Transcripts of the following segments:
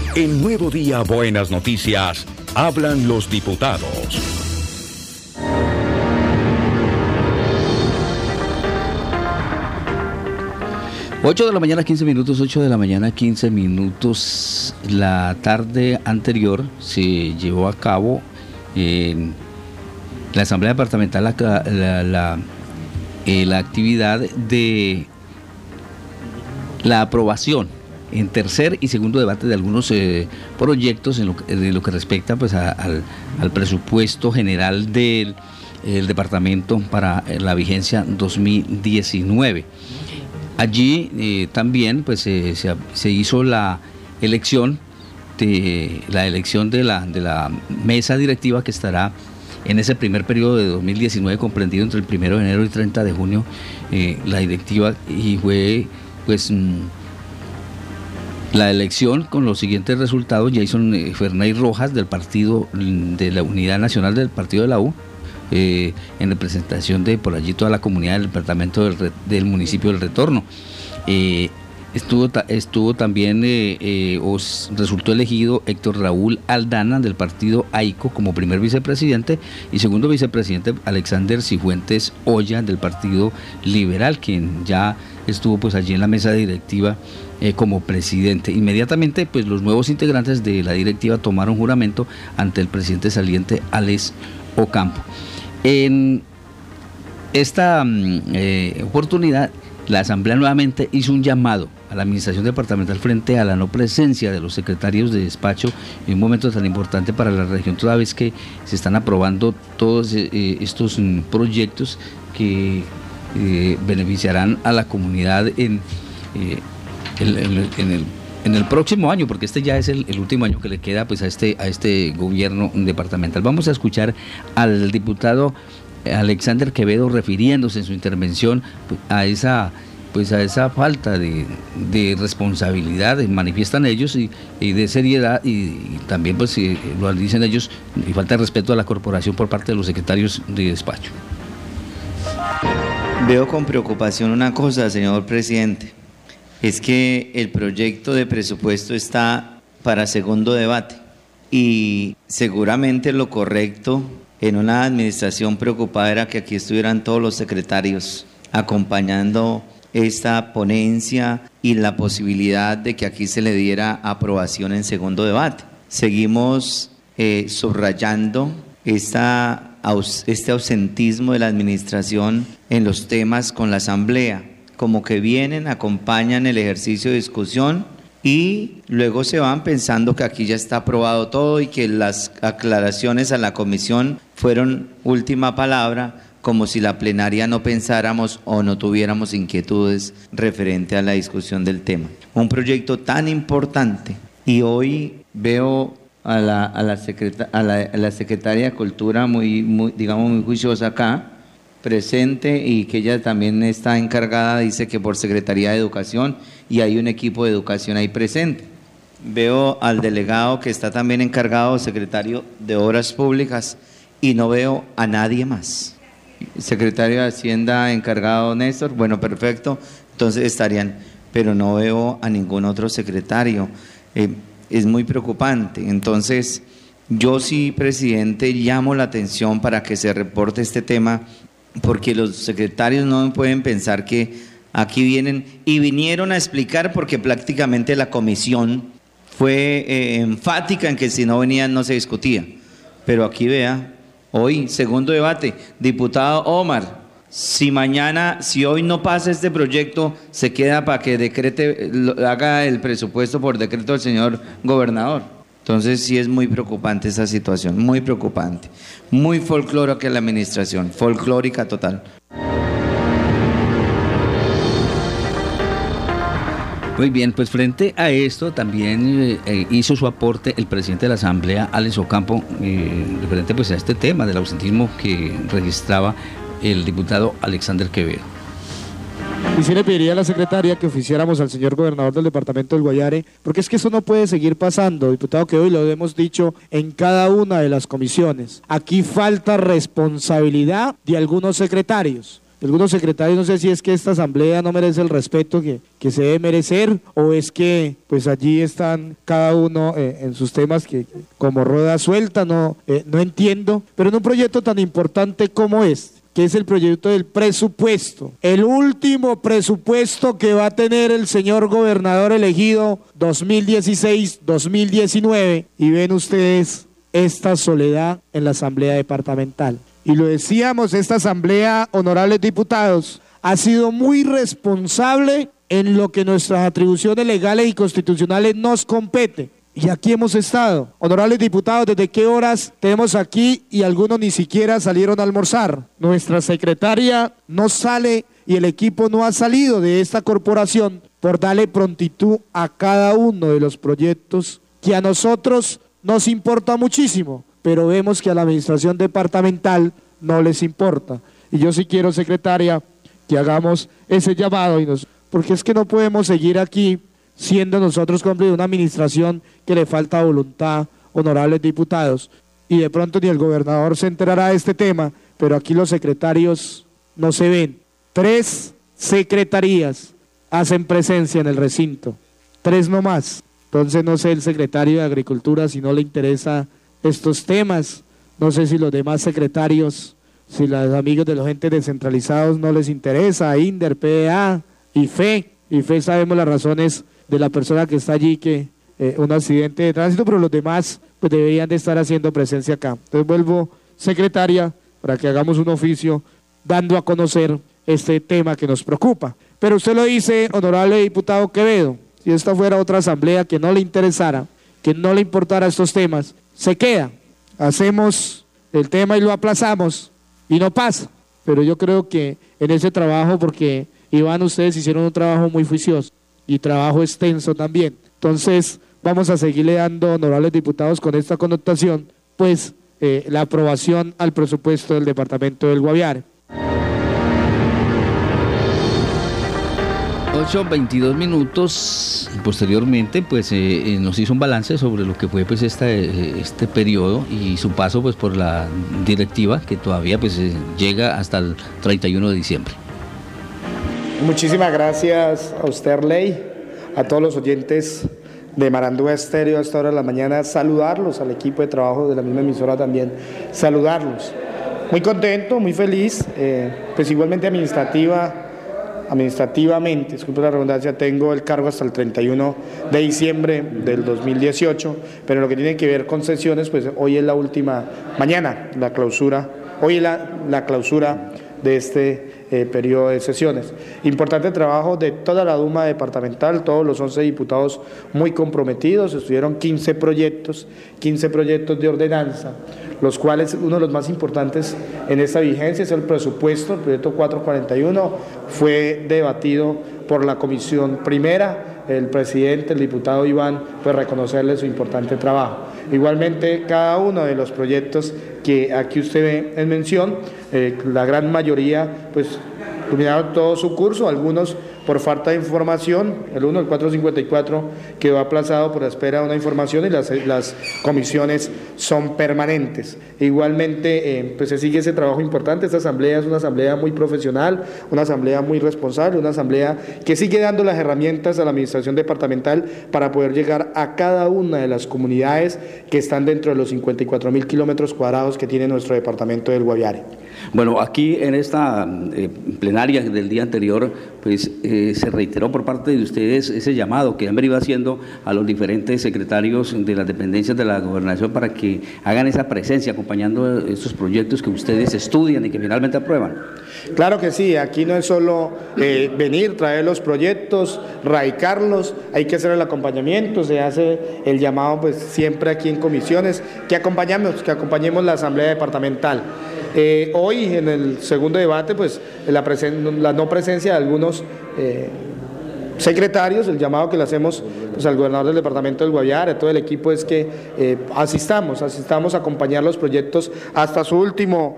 En Nuevo Día, Buenas Noticias, hablan los diputados. 8 de la mañana, 15 minutos, 8 de la mañana, 15 minutos. La tarde anterior se llevó a cabo en la Asamblea Departamental la actividad de la aprobación en tercer y segundo debate de algunos proyectos en lo que respecta pues al presupuesto general del departamento para la vigencia 2019. Allí también pues se hizo la elección de la mesa directiva que estará en ese primer periodo de 2019 comprendido entre el 1 de enero y 30 de junio la directiva, y fue pues la elección con los siguientes resultados: Jason Ferney Rojas del partido de la Unidad Nacional del Partido de la U, en representación de por allí toda la comunidad del departamento del municipio del Retorno. Estuvo también, resultó elegido Héctor Raúl Aldana del partido AICO como primer vicepresidente, y segundo vicepresidente Alexander Cifuentes Olla del partido Liberal, quien ya estuvo pues allí en la mesa directiva como presidente. Inmediatamente pues los nuevos integrantes de la directiva tomaron juramento ante el presidente saliente Alex Ocampo. En esta oportunidad, la Asamblea nuevamente hizo un llamado a la Administración Departamental frente a la no presencia de los secretarios de despacho en un momento tan importante para la región, toda vez que se están aprobando todos estos proyectos que beneficiarán a la comunidad en el próximo año, porque este ya es el último año que le queda pues a este gobierno departamental. Vamos a escuchar al diputado Alexander Quevedo refiriéndose en su intervención a esa falta de responsabilidad, manifiestan ellos, y de seriedad, y también pues lo dicen ellos, y falta de respeto a la corporación por parte de los secretarios de despacho. Veo con preocupación una cosa, señor presidente, es que el proyecto de presupuesto está para segundo debate, y seguramente lo correcto en una administración preocupada era que aquí estuvieran todos los secretarios acompañando esta ponencia y la posibilidad de que aquí se le diera aprobación en segundo debate. Seguimos subrayando este ausentismo de la administración en los temas con la Asamblea, como que vienen, acompañan el ejercicio de discusión y luego se van pensando que aquí ya está aprobado todo y que las aclaraciones a la comisión fueron última palabra, como si la plenaria no pensáramos o no tuviéramos inquietudes referente a la discusión del tema. Un proyecto tan importante, y hoy veo a la secretaria de Cultura muy juiciosa acá, presente, y que ella también está encargada, dice que por Secretaría de Educación, y hay un equipo de educación ahí presente. Veo al delegado que está también encargado, secretario de Obras Públicas, y no veo a nadie más. Secretario de Hacienda encargado Néstor, bueno, perfecto, entonces estarían, pero no veo a ningún otro secretario. Es muy preocupante. Entonces yo sí, presidente, llamo la atención para que se reporte este tema, porque los secretarios no pueden pensar que aquí vienen, y vinieron a explicar, porque prácticamente la comisión fue enfática en que si no venían no se discutía, pero aquí vea, hoy segundo debate, diputado Omar, si hoy no pasa este proyecto, se queda para que haga el presupuesto por decreto del señor gobernador. Entonces sí es muy preocupante esa situación, muy preocupante, muy folclórica la administración, folclórica total. Muy bien, pues frente a esto también hizo su aporte el presidente de la Asamblea, Alex Ocampo, referente pues a este tema del ausentismo que registraba el diputado Alexander Quevedo. Y sí le pediría a la secretaria que oficiáramos al señor gobernador del departamento del Guaviare, porque es que eso no puede seguir pasando, diputado, que hoy lo hemos dicho en cada una de las comisiones. Aquí falta responsabilidad de algunos secretarios. Algunos secretarios, no sé si es que esta asamblea no merece el respeto que se debe merecer, o es que pues allí están cada uno en sus temas que como rueda suelta, no entiendo, pero en un proyecto tan importante como este, que es el proyecto del presupuesto, el último presupuesto que va a tener el señor gobernador elegido 2016-2019, y ven ustedes esta soledad en la asamblea departamental. Y lo decíamos, esta asamblea, honorables diputados, ha sido muy responsable en lo que nuestras atribuciones legales y constitucionales nos compete. Y aquí hemos estado. Honorables diputados, ¿desde qué horas tenemos aquí? Y algunos ni siquiera salieron a almorzar. Nuestra secretaria no sale y el equipo no ha salido de esta corporación por darle prontitud a cada uno de los proyectos que a nosotros nos importa muchísimo, pero vemos que a la administración departamental no les importa. Y yo sí quiero, secretaria, que hagamos ese llamado, porque es que no podemos seguir aquí siendo nosotros cómplices de una administración que le falta voluntad, honorables diputados, y de pronto ni el gobernador se enterará de este tema, pero aquí los secretarios no se ven. 3 secretarías hacen presencia en el recinto, 3 no más. Entonces no sé el secretario de Agricultura si no le interesa estos temas, no sé si los demás secretarios, si los amigos de los entes descentralizados no les interesa, INDER, PDA, IFE sabemos las razones de la persona que está allí, que un accidente de tránsito, pero los demás pues deberían de estar haciendo presencia acá. Entonces vuelvo, secretaria, para que hagamos un oficio dando a conocer este tema que nos preocupa. Pero usted lo dice, honorable diputado Quevedo, si esta fuera otra asamblea que no le interesara, que no le importara estos temas, se queda, hacemos el tema y lo aplazamos y no pasa. Pero yo creo que en ese trabajo, porque Iván, ustedes hicieron un trabajo muy juicioso y trabajo extenso también. Entonces vamos a seguirle dando, honorables diputados, con esta connotación, pues la aprobación al presupuesto del departamento del Guaviare. 8:22 minutos. Posteriormente pues nos hizo un balance sobre lo que fue pues este periodo y su paso pues por la directiva, que todavía pues llega hasta el 31 de diciembre. Muchísimas gracias a usted, Arley, a todos los oyentes de Marandúa Estéreo a esta hora de la mañana, saludarlos, al equipo de trabajo de la misma emisora también, saludarlos. Muy contento, muy feliz, pues igualmente administrativamente, disculpe la redundancia, tengo el cargo hasta el 31 de diciembre del 2018, pero lo que tiene que ver con sesiones, pues hoy es la última, mañana la clausura, hoy es la clausura de este periodo de sesiones. Importante trabajo de toda la Duma departamental, todos los 11 diputados muy comprometidos, estuvieron 15 proyectos de ordenanza, los cuales uno de los más importantes en esta vigencia es el presupuesto. El proyecto 441 fue debatido por la comisión primera, el presidente, el diputado Iván, pues reconocerle su importante trabajo. Igualmente, cada uno de los proyectos que aquí usted ve en mención, la gran mayoría, pues culminaron todo su curso, algunos por falta de información, el 454, quedó aplazado por la espera de una información y las comisiones son permanentes. Igualmente, pues se sigue ese trabajo importante. Esta asamblea es una asamblea muy profesional, una asamblea muy responsable, una asamblea que sigue dando las herramientas a la administración departamental para poder llegar a cada una de las comunidades que están dentro de los 54.000 kilómetros cuadrados que tiene nuestro departamento del Guaviare. Bueno, aquí en esta plenaria del día anterior, pues se reiteró por parte de ustedes ese llamado que han venido haciendo a los diferentes secretarios de las dependencias de la gobernación para que hagan esa presencia acompañando estos proyectos que ustedes estudian y que finalmente aprueban. Claro que sí, aquí no es solo venir, traer los proyectos, radicarlos, hay que hacer el acompañamiento, se hace el llamado pues siempre aquí en comisiones, que acompañemos la asamblea departamental. Hoy en el segundo debate pues la no presencia de algunos secretarios, el llamado que le hacemos pues al gobernador del departamento del Guaviare, a todo el equipo, es que asistamos a acompañar los proyectos hasta su último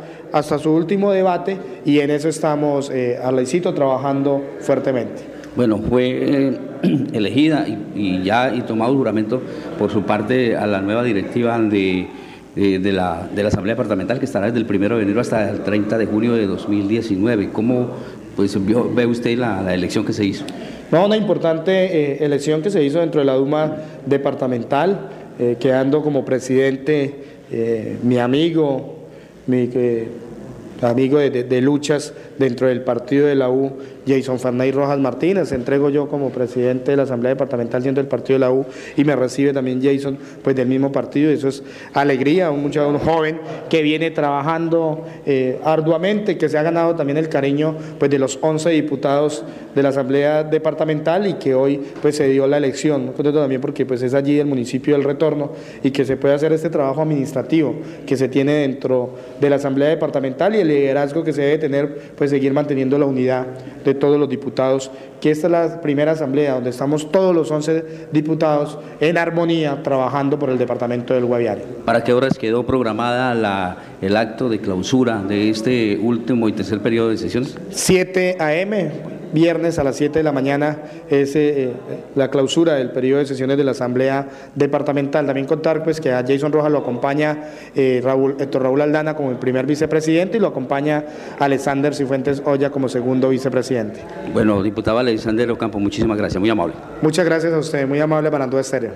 debate, y en eso estamos, Arleycito, trabajando fuertemente. Bueno, fue elegida y tomado juramento por su parte a la nueva directiva de de la Asamblea Departamental, que estará desde el 1 de enero hasta el 30 de junio de 2019. ¿Cómo pues, ve usted la elección que se hizo? No, una importante elección que se hizo dentro de la Duma departamental, quedando como presidente mi amigo de luchas dentro del partido de la U, Jason Ferney Rojas Martínez. Entrego yo como presidente de la Asamblea Departamental siendo el partido de la U, y me recibe también Jason pues del mismo partido. Eso es alegría, un joven que viene trabajando arduamente, que se ha ganado también el cariño pues de los 11 diputados de la Asamblea Departamental, y que hoy pues se dio la elección, también porque pues es allí el municipio del retorno, y que se puede hacer este trabajo administrativo que se tiene dentro de la Asamblea Departamental, y el liderazgo que se debe tener, pues seguir manteniendo la unidad de todos los diputados, que esta es la primera asamblea donde estamos todos los 11 diputados en armonía trabajando por el departamento del Guaviare. ¿Para qué horas quedó programada el acto de clausura de este último y tercer periodo de sesiones? 7 a.m., viernes a las 7 de la mañana es la clausura del periodo de sesiones de la Asamblea Departamental. También contar pues que a Jason Rojas lo acompaña Héctor Raúl Aldana como el primer vicepresidente, y lo acompaña Alexander Cifuentes Oya como segundo vicepresidente. Bueno, diputado Alexander Ocampo, muchísimas gracias, muy amable. Muchas gracias a usted, muy amable para Andúa Estéreo.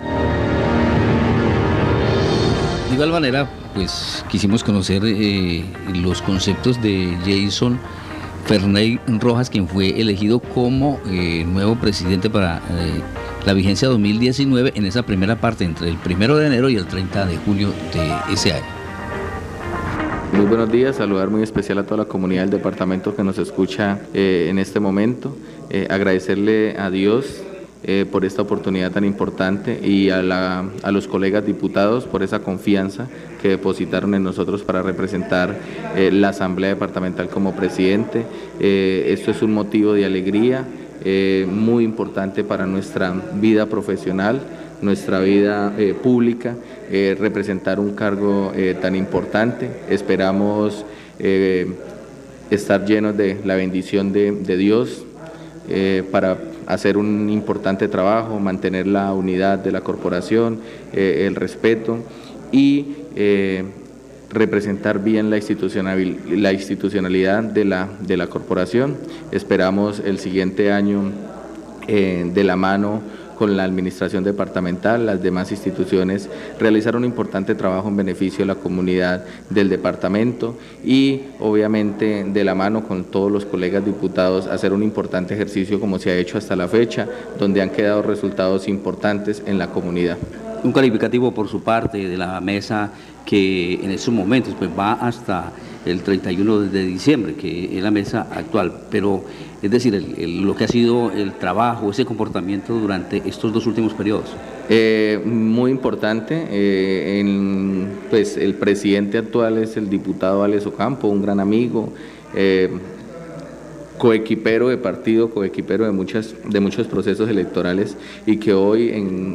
De igual manera, pues quisimos conocer los conceptos de Jason Ferney Rojas, quien fue elegido como nuevo presidente para la vigencia 2019 en esa primera parte entre el 1 de enero y el 30 de junio de ese año. Muy buenos días, saludar muy especial a toda la comunidad del departamento que nos escucha en este momento, agradecerle a Dios por esta oportunidad tan importante, y a los colegas diputados por esa confianza que depositaron en nosotros para representar la Asamblea Departamental como presidente. Esto es un motivo de alegría muy importante para nuestra vida profesional, nuestra vida pública, representar un cargo tan importante. Esperamos estar llenos de la bendición de Dios para hacer un importante trabajo, mantener la unidad de la corporación, el respeto, y representar bien la institucionalidad de la corporación. Esperamos el siguiente año de la mano con la administración departamental, las demás instituciones, realizar un importante trabajo en beneficio de la comunidad del departamento, y obviamente de la mano con todos los colegas diputados hacer un importante ejercicio como se ha hecho hasta la fecha, donde han quedado resultados importantes en la comunidad. Un calificativo por su parte de la mesa, que en estos momentos pues va hasta el 31 de diciembre, que es la mesa actual, pero es decir, lo que ha sido el trabajo, ese comportamiento durante estos dos últimos periodos. Muy importante, pues el presidente actual es el diputado Alex Ocampo, un gran amigo, coequipero de partido, coequipero de muchos procesos electorales, y que hoy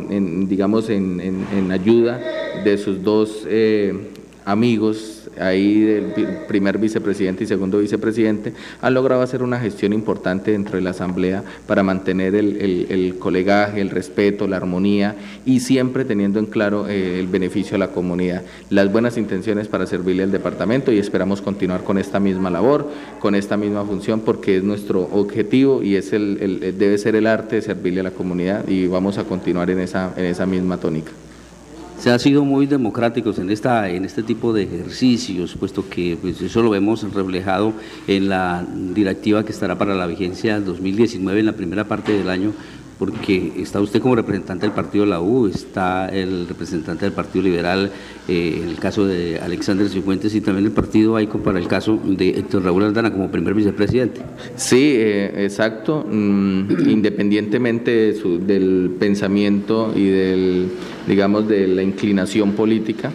en ayuda de sus dos amigos ahí del primer vicepresidente y segundo vicepresidente, han logrado hacer una gestión importante dentro de la Asamblea para mantener el colegaje, el respeto, la armonía, y siempre teniendo en claro el beneficio a la comunidad, las buenas intenciones para servirle al departamento, y esperamos continuar con esta misma labor, con esta misma función, porque es nuestro objetivo y debe ser el arte de servirle a la comunidad, y vamos a continuar en esa misma tónica. Se ha sido muy democráticos en este tipo de ejercicios, puesto que pues, eso lo vemos reflejado en la directiva que estará para la vigencia 2019 en la primera parte del año, porque está usted como representante del partido de la U, está el representante del Partido Liberal, en el caso de Alexander Cifuentes, y también el partido AICO para el caso de Héctor Raúl Aldana como primer vicepresidente. Sí, exacto, independientemente del pensamiento y de la inclinación política,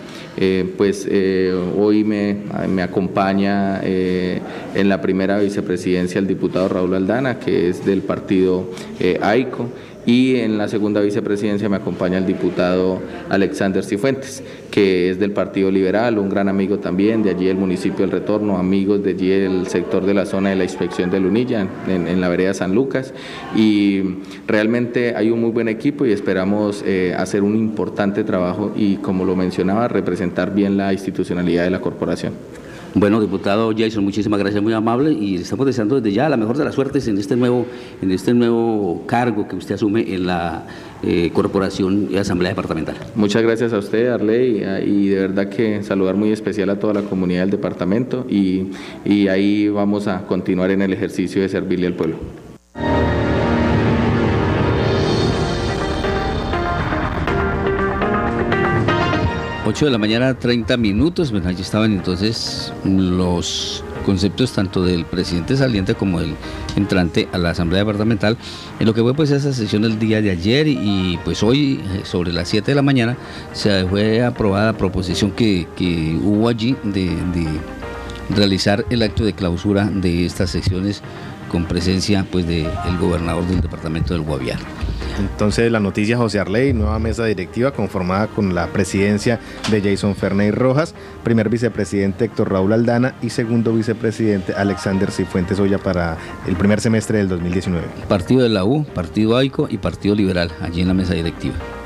hoy me acompaña en la primera vicepresidencia el diputado Raúl Aldana, que es del partido AICO, y en la segunda vicepresidencia me acompaña el diputado Alexander Cifuentes, que es del Partido Liberal, un gran amigo también de allí del municipio del Retorno, amigos de allí del sector de la zona de la inspección de Lunilla, en la vereda San Lucas, y realmente hay un muy buen equipo y esperamos hacer un importante trabajo y, como lo mencionaba, representar bien la institucionalidad de la corporación. Bueno, diputado Jason, muchísimas gracias, muy amable, y le estamos deseando desde ya la mejor de las suertes en este nuevo cargo que usted asume en la Corporación y Asamblea Departamental. Muchas gracias a usted, Arley, y de verdad que saludar muy especial a toda la comunidad del departamento, y ahí vamos a continuar en el ejercicio de servirle al pueblo. 8 de la mañana, 30 minutos. Bueno, allí estaban entonces los conceptos tanto del presidente saliente como del entrante a la Asamblea Departamental en lo que fue pues esa sesión el día de ayer, y pues hoy sobre las 7 de la mañana se fue aprobada la proposición que hubo allí de realizar el acto de clausura de estas sesiones con presencia pues del gobernador del departamento del Guaviare. Entonces la noticia, José Arley, nueva mesa directiva conformada con la presidencia de Jason Ferney Rojas, primer vicepresidente Héctor Raúl Aldana y segundo vicepresidente Alexander Cifuentes Oya para el primer semestre del 2019. Partido de la U, Partido AICO y Partido Liberal allí en la mesa directiva.